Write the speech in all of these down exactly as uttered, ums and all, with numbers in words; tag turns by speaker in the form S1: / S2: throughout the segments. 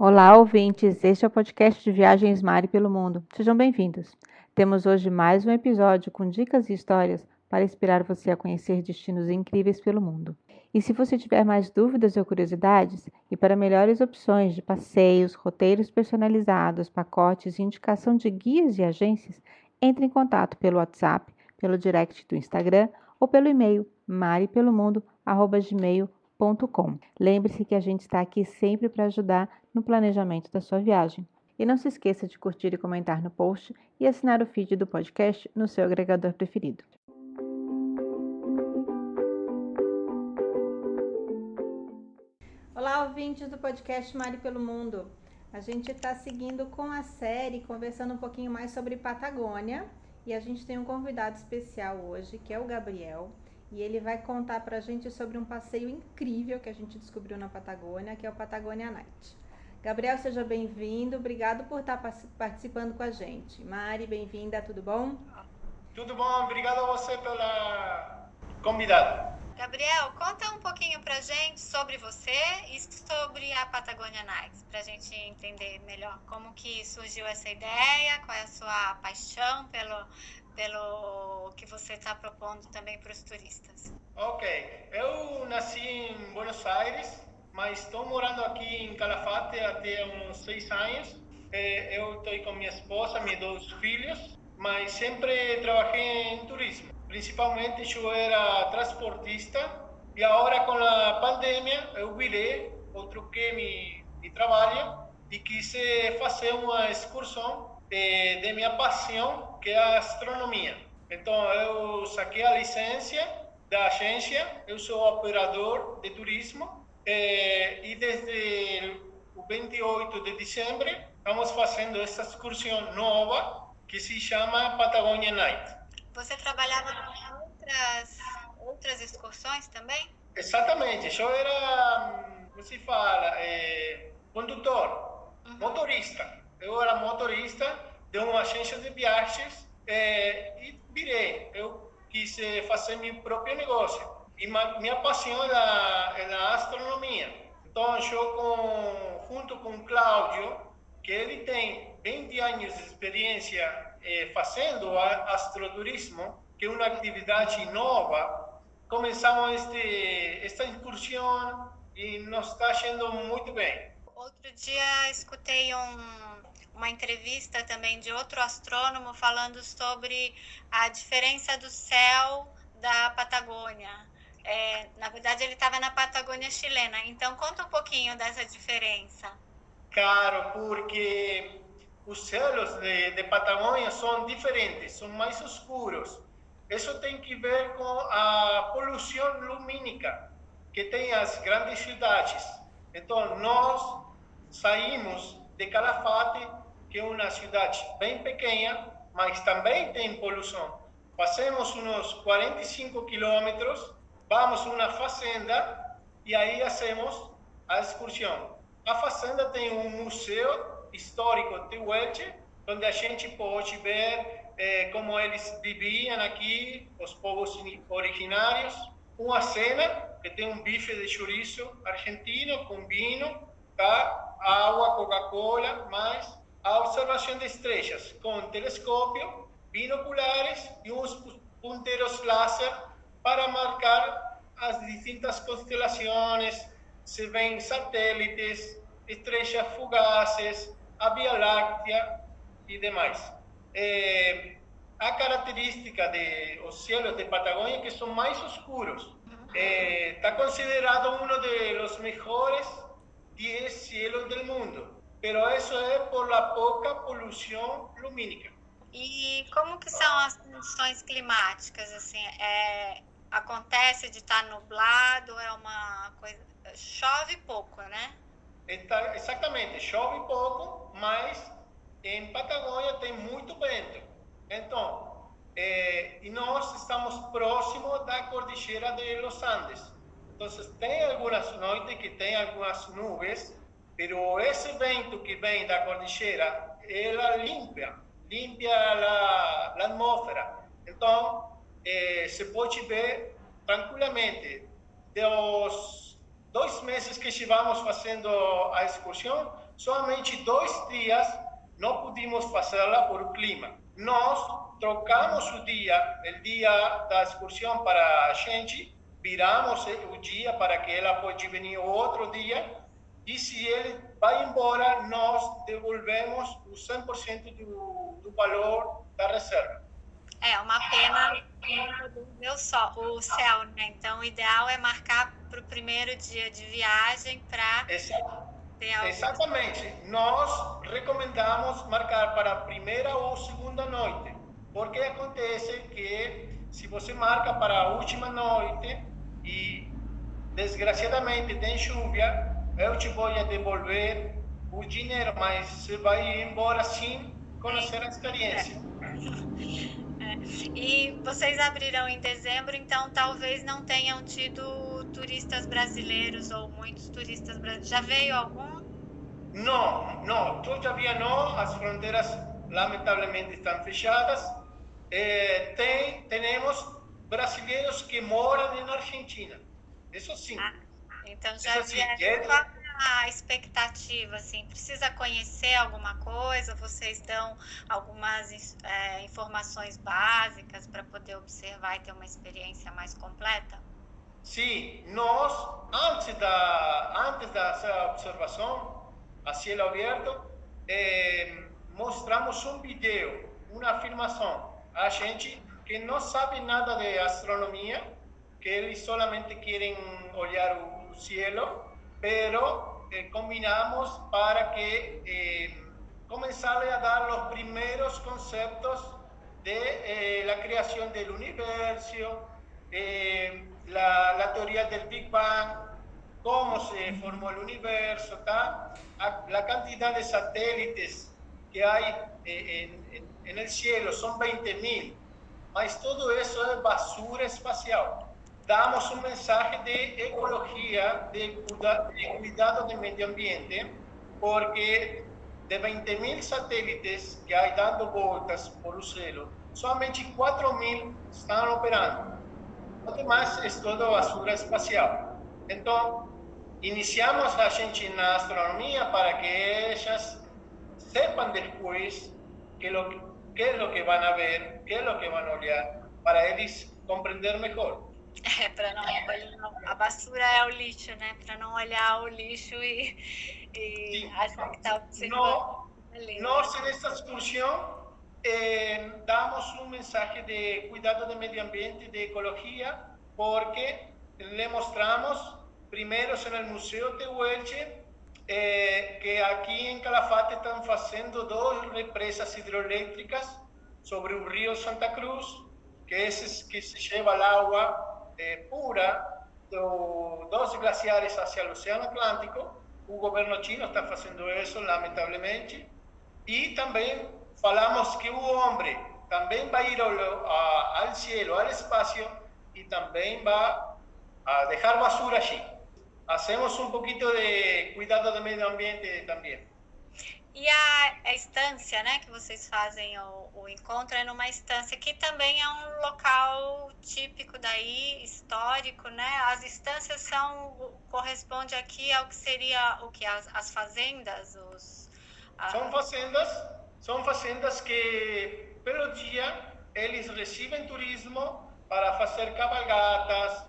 S1: Olá, ouvintes! Este é o podcast de Viagens Mari pelo Mundo. Sejam bem-vindos. Temos hoje mais um episódio com dicas e histórias para inspirar você a conhecer destinos incríveis pelo mundo. E se você tiver mais dúvidas ou curiosidades, e para melhores opções de passeios, roteiros personalizados, pacotes e indicação de guias e agências, entre em contato pelo WhatsApp, pelo direct do Instagram ou pelo e-mail maripelomundo arroba gmail ponto com. Lembre-se que a gente está aqui sempre para ajudar no planejamento da sua viagem. E não se esqueça de curtir e comentar no post e assinar o feed do podcast no seu agregador preferido. Olá, ouvintes do podcast Mari pelo Mundo. A gente está seguindo com a série, conversando um pouquinho mais sobre Patagônia. E a gente tem um convidado especial hoje, que é o Gabriel. E ele vai contar pra gente sobre um passeio incrível que a gente descobriu na Patagônia, que é o Patagonia Night. Gabriel, seja bem-vindo. Obrigado por estar participando com a gente. Mari, bem-vinda. Tudo bom?
S2: Tudo bom. Obrigado a você pela convidada.
S3: Gabriel, conta um pouquinho pra gente sobre você e sobre a Patagonia Nights, pra gente entender melhor como que surgiu essa ideia, qual é a sua paixão pelo, pelo que você está propondo também para os turistas.
S2: Ok, eu nasci em Buenos Aires, mas estou morando aqui em Calafate até uns seis anos. Eu estou com minha esposa, meus dois filhos, mas sempre trabalhei em turismo. Principalmente eu era transportista e agora com a pandemia eu virei, eu troquei meu trabalho e quis fazer uma excursão de, de minha paixão, que é a astronomia. Então eu saquei a licença da agência, eu sou operador de turismo e desde o vinte e oito de dezembro estamos fazendo essa excursão nova que se chama Patagonia Night.
S3: Você trabalhava com outras, outras excursões também?
S2: Exatamente, eu era, como se fala, é, condutor, uhum. motorista. Eu era motorista de uma agência de viagens é, e virei. Eu quis fazer meu próprio negócio. E minha paixão é a, é a astronomia. Então, eu, com, junto com o Cláudio, que ele tem vinte anos de experiência eh, fazendo astroturismo, que é uma atividade nova, começamos este, esta excursão e nos está achando muito bem.
S3: Outro dia escutei um, uma entrevista também de outro astrônomo falando sobre a diferença do céu da Patagônia. É, na verdade, ele estava na Patagônia chilena. Então, conta um pouquinho dessa diferença.
S2: Claro, porque os céus de, de Patagônia são diferentes, são mais escuros. Isso tem que ver com a poluição lumínica que tem as grandes cidades. Então, nós saímos de Calafate, que é uma cidade bem pequena, mas também tem poluição. Fazemos uns quarenta e cinco quilômetros, vamos a uma fazenda e aí fazemos a excursão. A fazenda tem um museu histórico tehuelche, onde a gente pode ver eh, como eles viviam aqui, os povos originários. Uma cena que tem um bife de chouriço argentino com vinho, tá? Água, Coca-Cola, mais a observação de estrelas com telescópio, binoculares e uns ponteiros láser para marcar as distintas constelações. Se vêem satélites, estrelas fugazes, a Via Láctea e demais. É, a característica dos céus de Patagônia é que são mais escuros. Está é, considerado um dos melhores dez céus do mundo, mas isso é por la pouca poluição lumínica.
S3: E como que são as condições climáticas? Assim, é, acontece de estar nublado, é uma coisa... Chove pouco, né?
S2: Exatamente, chove pouco, mas em Patagônia tem muito vento. Então, é, e nós estamos próximos da Cordilheira de los Andes. Então, tem algumas noites que tem algumas nuvens, mas esse vento que vem da Cordilheira, ela limpa, limpa a, a atmosfera. Então, é, se pode ver tranquilamente dos dois meses que estivemos fazendo a excursão, somente dois dias não pudimos fazê-la por clima. Nós trocamos o dia, o dia da excursão para a gente, viramos o dia para que ela pode vir outro dia, e se ele vai embora, nós devolvemos o cem por cento do, do valor da reserva.
S3: É uma pena do meu sol, o céu, né? Então, o ideal é marcar para o primeiro dia de viagem para ter algo.
S2: Exatamente. Nós recomendamos marcar para a primeira ou segunda noite, porque acontece que se você marca para a última noite e desgraciadamente tem chuva, eu te vou devolver o dinheiro, mas você vai embora sem conhecer a experiência.
S3: É. É. E vocês abriram em dezembro, então talvez não tenham tido turistas brasileiros ou muitos turistas brasileiros. Já veio algum?
S2: Não, não, todavia não. As fronteiras lamentavelmente estão fechadas. É, tem, temos brasileiros que moram na Argentina. Isso sim.
S3: Ah, então já
S2: Isso sim.
S3: vieram. Qual a expectativa, assim? Precisa conhecer alguma coisa? Vocês dão algumas é, informações básicas para poder observar e ter uma experiência mais completa?
S2: Sim, nós, antes da, antes dessa observação a cielo aberto, eh, mostramos um vídeo, uma afirmação. A gente que não sabe nada de astronomia, que eles solamente querem olhar o cielo, pero eh, combinamos para que eh, comenzarle a dar los primeros conceptos de eh, la creación del universo, eh, la, la teoría del Big Bang, cómo se formó el universo, ¿tá? La cantidad de satélites que hay eh, en, en, en el cielo son veinte mil, mas todo eso es basura espacial. Damos un mensaje de ecología, de, cuida, de cuidado del medio ambiente, porque de veinte mil satélites que hay dando vueltas por el cielo, solamente cuatro mil están operando. Lo demás es todo basura espacial. Entonces, iniciamos a gente na astronomía para que ellas sepan después qué, lo, qué es lo que van a ver, qué es lo que van a olhar, para ellos comprender mejor.
S3: É, para não olhar, a basura é o lixo, né? Para não olhar o lixo e, e achar que está observando.
S2: No, nós, nesta excursão, eh, damos um mensagem de cuidado do meio ambiente, de ecologia, porque le mostramos, primeiro, no Museu Tehuelche, eh, que aqui em Calafate estão fazendo duas represas hidroelétricas sobre o rio Santa Cruz, que é esse que se leva a água Eh, pura do, dos glaciares hacia el Océano Atlántico. O governo chino está fazendo isso, lamentavelmente. E também falamos que o homem também vai ir ao, a, ao cielo, ao espaço, e também vai a deixar basura allí. Hacemos um pouquinho de cuidado do meio ambiente também.
S3: E a, a estância, né, que vocês fazem o, o encontro é numa estância que também é um local típico daí, histórico, né? As estâncias são, corresponde aqui ao que seria o que as, as fazendas, os a...
S2: são fazendas, são fazendas que pelo dia eles recebem turismo para fazer cabalgatas,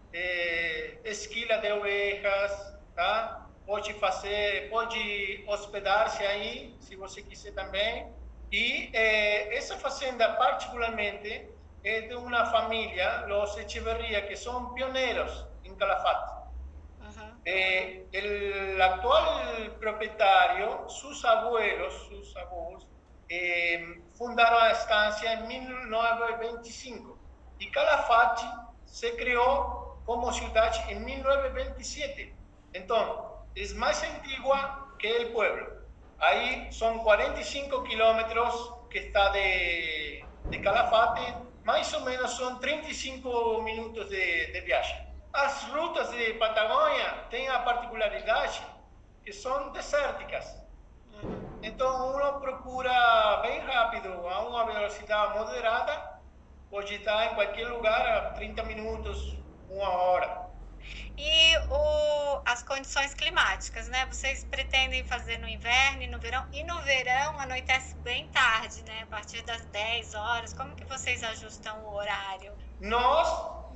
S2: eh, esquila de ovelhas, tá? Pode fazer, pode hospedar-se aí, se você quiser também. E eh, essa fazenda, particularmente, é de uma família, os Echeverría, que são pioneiros em Calafate. Uh-huh. Eh, el actual proprietário, seus abuelos, seus avós, eh, fundaram a estância em mil novecentos e vinte e cinco. E Calafate se criou como cidade em mil novecentos e vinte e sete. Então, es más antigua que el pueblo. Ahí son cuarenta y cinco kilómetros que está de, de Calafate, más o menos son treinta y cinco minutos de, de viaje. As rutas de Patagonia tienen la particularidad que son desérticas. Entonces uno procura bien rápido, a una velocidad moderada, pode estar en cualquier lugar a trinta minutos, una hora.
S3: E o, a as condições climáticas, né? Vocês pretendem fazer no inverno e no verão? E no verão anoitece bem tarde, né? A partir das dez horas. Como que vocês ajustam o horário?
S2: Nós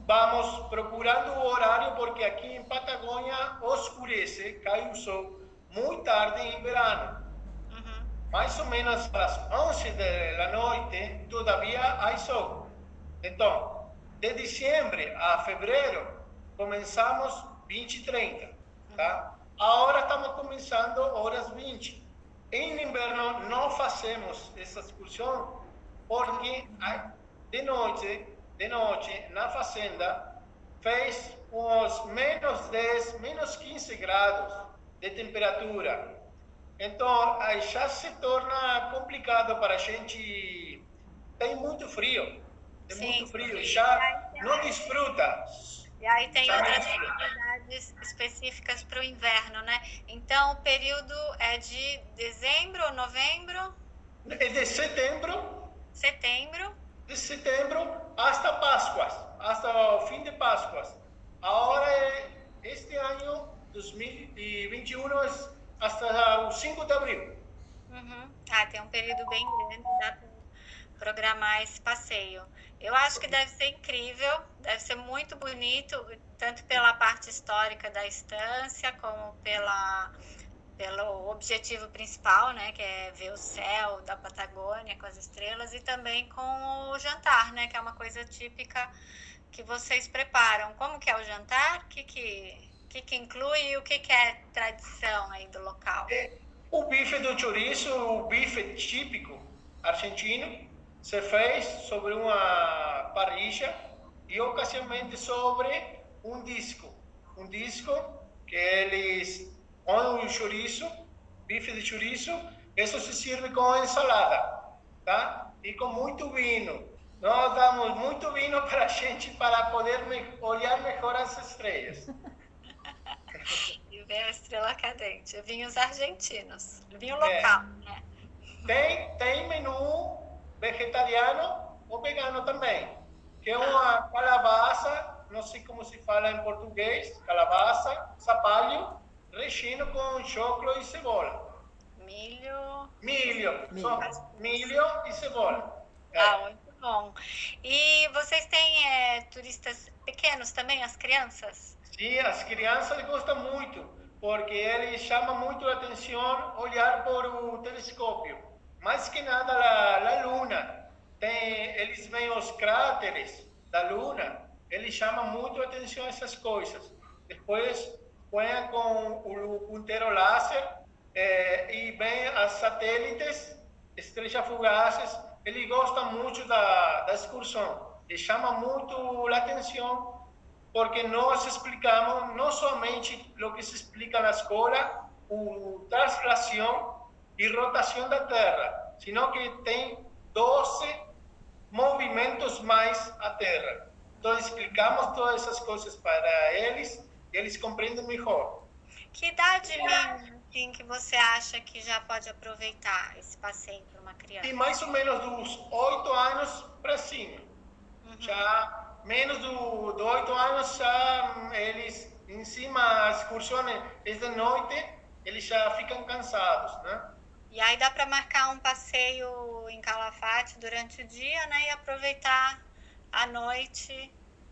S2: vamos procurando o horário porque aqui em Patagônia oscurece, cai o sol muito tarde em verano.
S3: Uhum.
S2: Mais ou menos às onze da noite, todavia há sol. Então, de dezembro a fevereiro, começamos vinte e trinta, tá? Agora estamos começando horas vinte. Em inverno não fazemos essa excursão porque de noite, de noite na fazenda fez uns menos dez, menos quinze graus de temperatura. Então, aí já se torna complicado para a gente. Tem muito frio, tem
S3: Sim,
S2: muito frio,
S3: sim.
S2: já não desfruta.
S3: E aí tem
S2: Já
S3: outras
S2: desfruta.
S3: atividades específicas para o inverno, né? Então, o período é de dezembro ou novembro?
S2: É de setembro,
S3: Setembro?
S2: de setembro hasta Páscoas, hasta o fim de Páscoas. Agora, este ano, dois mil e vinte e um, hasta o cinco de abril.
S3: Uhum. Ah, tem um período bem grande, dá para programar esse passeio. Eu acho que deve ser incrível, deve ser muito bonito, tanto pela parte histórica da estância, como pela, pelo objetivo principal, né, que é ver o céu da Patagônia com as estrelas, e também com o jantar, né, que é uma coisa típica que vocês preparam. Como que é o jantar? O que que, que, que inclui e o que, que é tradição aí do local?
S2: O bife do chouriço, o bife típico argentino, se fez sobre uma parrilla e ocasionalmente sobre um disco. Um disco que eles põem o chouriço, bife de chouriço, isso se serve com ensalada, tá? E com muito vinho. Nós damos muito vinho para a gente para poder me- olhar melhor as estrelas.
S3: E vem a estrela cadente, vinhos argentinos, vinho local, né?
S2: Tem, tem menu vegetariano ou vegano também, que é uma calabaça, não sei como se fala em português, calabaça, zapalho, recheio com choclo e cebola.
S3: Milho.
S2: Milho,
S1: Milho.
S2: só milho e cebola. É.
S3: Ah, muito bom. E vocês têm é, turistas pequenos também, as crianças?
S2: Sim, as crianças gostam muito, porque eles chamam muito a atenção olhar por o telescópio. Mais que nada a, a Luna. Tem, eles veem os cráteres da Luna, eles chamam muito a atenção essas coisas. Depois põem com o ponteiro laser eh, e veem as satélites, estrelas fugazes. Eles gostam muito da, da excursão. E chama muito a atenção porque nós explicamos não somente o que se explica na escola, o translação e rotação da Terra, sino que tem doze movimentos mais a Terra. Então explicamos todas essas coisas para eles e eles compreendem melhor.
S3: Que idade mínima assim, que você acha que já pode aproveitar esse passeio para uma criança?
S2: E mais ou menos dos oito anos para cima.
S3: Uhum.
S2: Já menos do, do oito anos, já eles, em cima, as excursões de noite, eles já ficam cansados, né?
S3: E aí dá para marcar um passeio em Calafate durante o dia, né? E aproveitar a noite.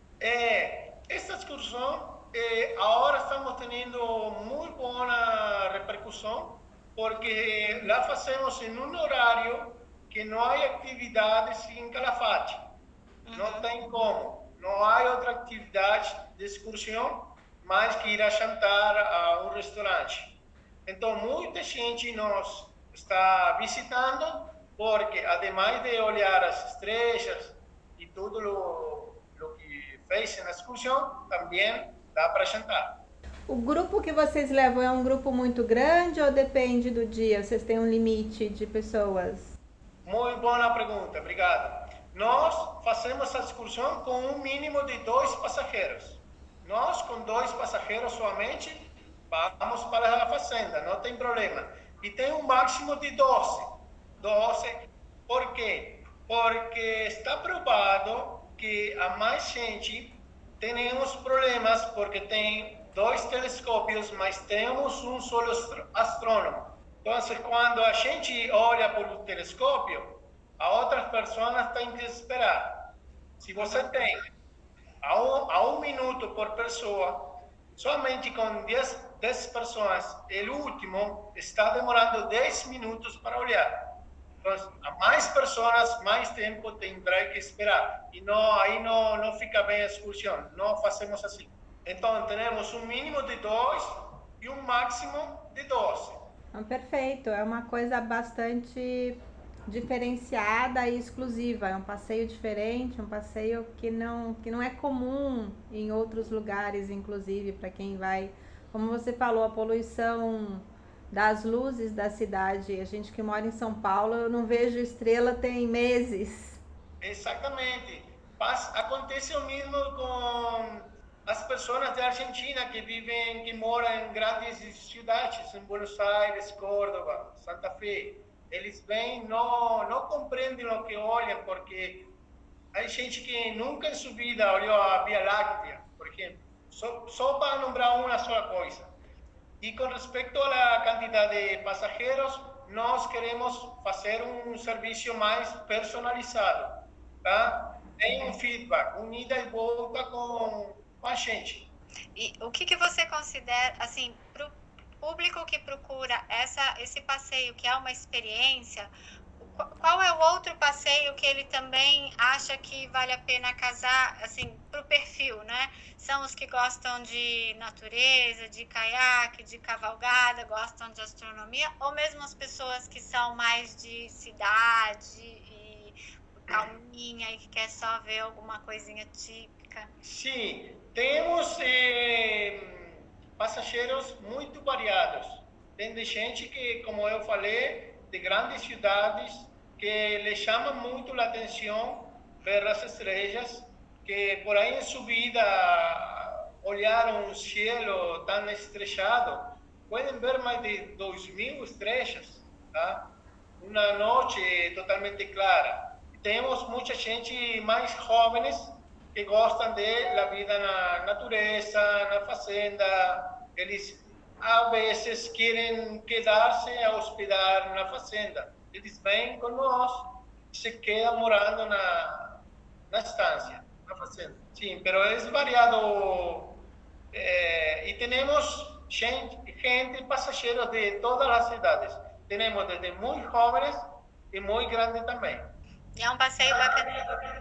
S2: É, essa excursão, é, agora estamos tendo muito boa repercussão, porque lá fazemos em um horário que não há atividades em Calafate.
S3: Uhum.
S2: Não tem como. Não há outra atividade de excursão mais que ir a jantar a um restaurante. Então, muita gente nos está visitando, porque, ademais de olhar as estrelas e tudo o que fez na excursão, também dá para jantar.
S1: O grupo que vocês levam é um grupo muito grande ou depende do dia? Vocês têm um limite de pessoas?
S2: Muito boa pergunta, obrigado. Nós fazemos a excursão com um mínimo de dois passageiros. Nós, com dois passageiros somente, vamos para a fazenda, não tem problema. E tem um máximo de doze. doze, por quê? Porque está provado que a mais gente temos problemas porque tem dois telescópios, mas temos um solo astrônomo. Então, quando a gente olha por um telescópio, a outras pessoas têm que esperar. Se você tem a um, a um minuto por pessoa, somente com dez, dez pessoas, o último está demorando dez minutos para olhar. Então, a mais pessoas, mais tempo terá que esperar. E não, aí não, não fica bem a excursão. Não fazemos assim. Então, temos um mínimo de dois e um máximo de doze.
S1: Então, perfeito. É uma coisa bastante diferenciada e exclusiva. É um passeio diferente, um passeio que não, que não é comum em outros lugares, inclusive, para quem vai. Como você falou, a poluição das luzes da cidade. A gente que mora em São Paulo, eu não vejo estrela tem meses.
S2: Exatamente. Acontece o mesmo com as pessoas da Argentina que vivem, que moram em grandes cidades, em Buenos Aires, Córdoba, Santa Fe. Eles vêm, não, não compreendem o que olham, porque há gente que nunca em sua vida olhou a Via Láctea, por exemplo, só, só para nombrar uma só coisa. E com respeito à quantidade de passageiros, nós queremos fazer um serviço mais personalizado, tá? Tem um feedback, um ida e volta com, com a gente.
S3: E o que, que você considera, assim, para o público que procura essa, esse passeio, que é uma experiência, qual é o outro passeio que ele também acha que vale a pena casar, assim, para o perfil, né? São os que gostam de natureza, de caiaque, de cavalgada, gostam de astronomia, ou mesmo as pessoas que são mais de cidade e calminha e que quer só ver alguma coisinha típica?
S2: Sim, temos eh, passageiros muito variados. Tem gente que, como eu falei, de grandes cidades que lhe chama muito a atenção ver as estrelas, que por aí em subida olharam um céu tão estrellado, podem ver mais de dois mil estrelas, tá? Uma noite totalmente clara. Temos muita gente mais jovens que gostam da vida na natureza, na fazenda. Eles a vezes querem quedar-se a hospedar na fazenda. Eles vêm com nós e se quedam morando na, na estância, na fazenda. Sim, mas é variado. Eh, e temos gente, gente, passageiros de todas as idades. Temos desde muito jovens e muito grandes também.
S3: E é um passeio bacana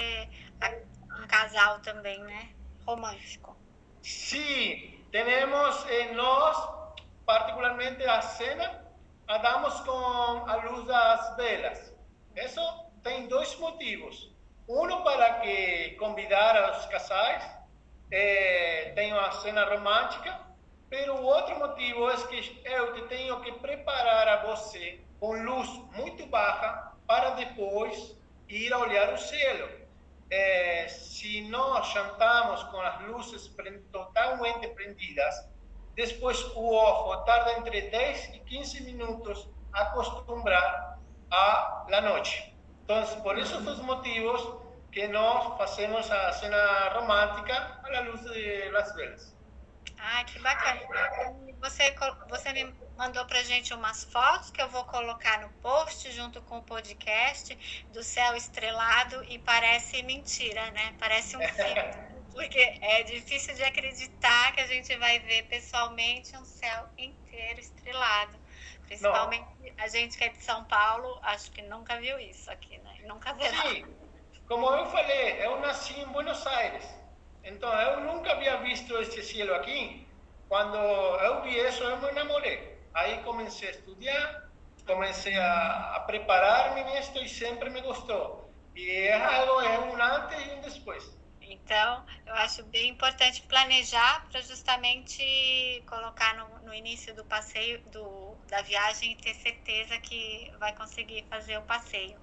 S3: um casal também, né? Romântico.
S2: Sim, temos eh, nós, particularmente a cena, a damos com a luz das velas. Isso tem dois motivos. Um para que convidar os casais, eh, tem uma cena romântica, mas o outro motivo é que eu tenho que preparar a você com luz muito baixa para depois ir a olhar o céu. Eh, se nós jantamos com as luzes totalmente prendidas, depois o ojo tarda entre dez e quinze minutos a acostumbrar à noite. Então, por esses dois motivos que nós fazemos a cena romântica à luz das velas.
S3: Ah, que bacana. Você, você me mandou pra gente umas fotos que eu vou colocar no post junto com o podcast do céu estrelado e parece mentira, né? Parece um filme, porque é difícil de acreditar que a gente vai ver pessoalmente um céu inteiro estrelado. Principalmente Não. a gente que é de São Paulo, acho que nunca viu isso aqui, né? Nunca verá.
S2: Sim, como eu falei, eu nasci em Buenos Aires. Então, eu nunca havia visto esse céu aqui. Quando eu vi isso, eu me enamorei. Aí comecei a estudar, comecei a, a preparar-me nisso e sempre me gostou. E é algo, é um antes e um depois.
S3: Então, eu acho bem importante planejar para justamente colocar no, no início do passeio, do, da viagem, e ter certeza que vai conseguir fazer o passeio.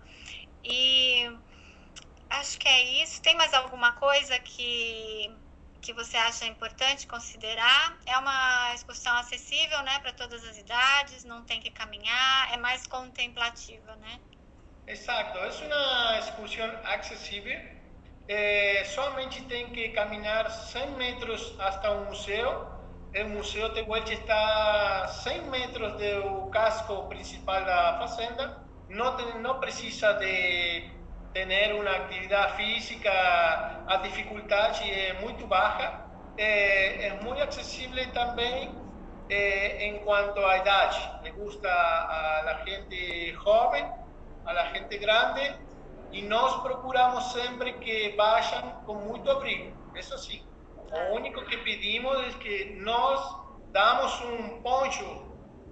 S3: E acho que é isso. Tem mais alguma coisa que, que você acha importante considerar? É uma excursão acessível, né, para todas as idades, não tem que caminhar, é mais contemplativa, né?
S2: Exato, é uma excursão acessível. É, somente tem que caminhar cem metros até o museu. O Museu Tehuelche está a cem metros do casco principal da fazenda. Não, tem, não precisa de ter uma atividade física, a dificuldade é muito baixa. É, é muito acessível também é, em quanto à idade. Le gusta a la gente jovem, a la gente grande, e nós procuramos sempre que vayam com muito abrigo. Isso sim. O único que pedimos é que nós damos um poncho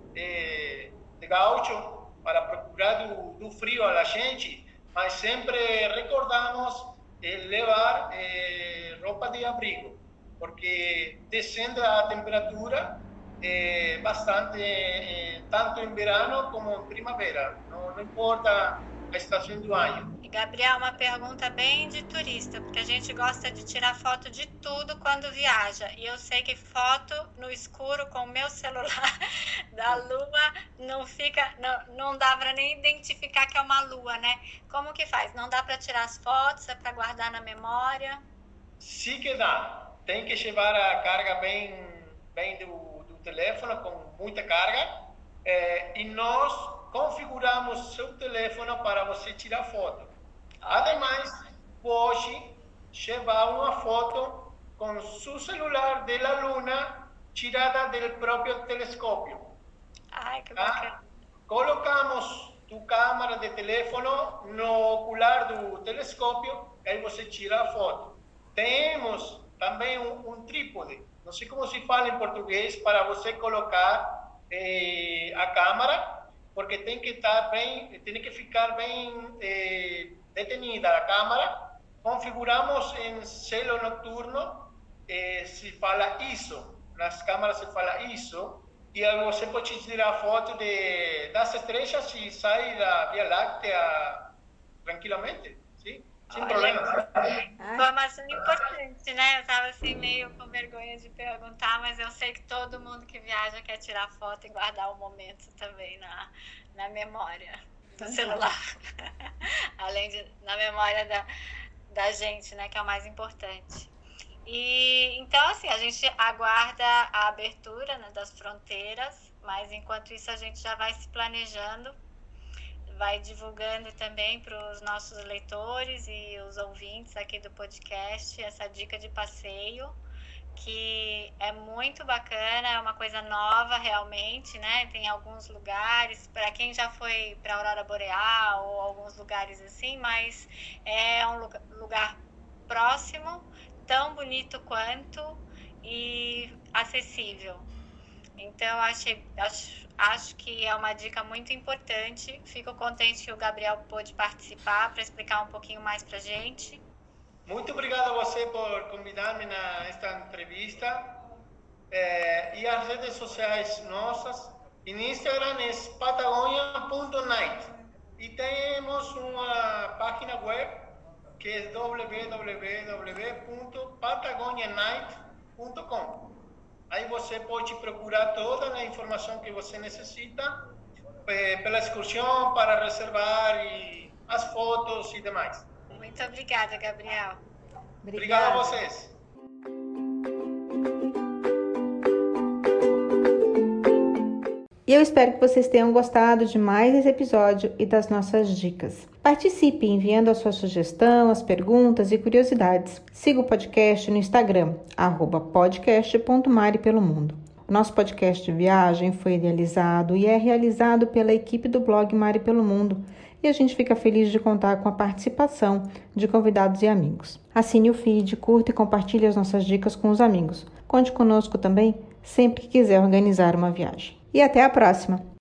S2: de, de gaucho para procurar do, do frio a la gente, mas sempre recordamos eh, levar eh, roupa de abrigo, porque descende a temperatura eh, bastante, eh, tanto em verano como em primavera, não, não importa a estação do ano.
S3: Gabriel, uma pergunta bem de turista, porque a gente gosta de tirar foto de tudo quando viaja. E eu sei que foto no escuro com o meu celular da lua não fica, não, não dá para nem identificar que é uma lua, né? Como que faz? Não dá para tirar as fotos, é para guardar na memória?
S2: Sim que dá. Tem que levar a carga bem, bem do, do telefone, com muita carga. É, e nós configuramos seu telefone para você tirar foto. Ademais, pode levar uma foto com seu celular da luna tirada do próprio telescópio.
S3: Ai, que bacana.
S2: Tá? Colocamos tu câmera de telefone no ocular do telescópio e aí você tira a foto. Temos também um, um trípode, não sei como se fala em português, para você colocar eh, a câmera, porque tem que estar bem, tem que ficar bem eh, detenida a câmera. Configuramos em cielo noturno, eh, se fala I S O, nas câmeras se fala I S O, e aí você pode tirar foto de, das estrelas e sai da Via Láctea tranquilamente, sim? Sem
S3: Olha,
S2: problemas.
S3: Informação importante, né? Eu tava assim meio com vergonha de perguntar, mas eu sei que todo mundo que viaja quer tirar foto e guardar o momento também na, na memória do celular. Além de na memória da, da gente, né? Que é o mais importante. E então, assim, a gente aguarda a abertura, né, das fronteiras, mas enquanto isso a gente já vai se planejando, vai divulgando também para os nossos leitores e os ouvintes aqui do podcast essa dica de passeio, que é muito bacana, é uma coisa nova realmente, né? Tem alguns lugares, para quem já foi para a Aurora Boreal ou alguns lugares assim, mas é um lugar próximo, tão bonito quanto e acessível. Então, achei, acho, acho que é uma dica muito importante. Fico contente que o Gabriel pôde participar para explicar um pouquinho mais para a gente.
S2: Muito obrigado a você por convidar-me nesta entrevista. É, e as redes sociais nossas, em Instagram é patagonia ponto night. E temos uma página web que é w w w ponto patagonia night ponto com. Aí você pode procurar toda a informação que você necessita é, pela excursão, para reservar e as fotos e demais.
S3: Muito obrigada, Gabriel.
S2: Obrigado a vocês.
S1: E eu espero que vocês tenham gostado de mais esse episódio e das nossas dicas. Participe enviando a sua sugestão, as perguntas e curiosidades. Siga o podcast no Instagram, arroba podcast ponto mari pelo mundo. O nosso podcast de viagem foi idealizado e é realizado pela equipe do blog Mari pelo Mundo, e a gente fica feliz de contar com a participação de convidados e amigos. Assine o feed, curta e compartilhe as nossas dicas com os amigos. Conte conosco também sempre que quiser organizar uma viagem. E até a próxima!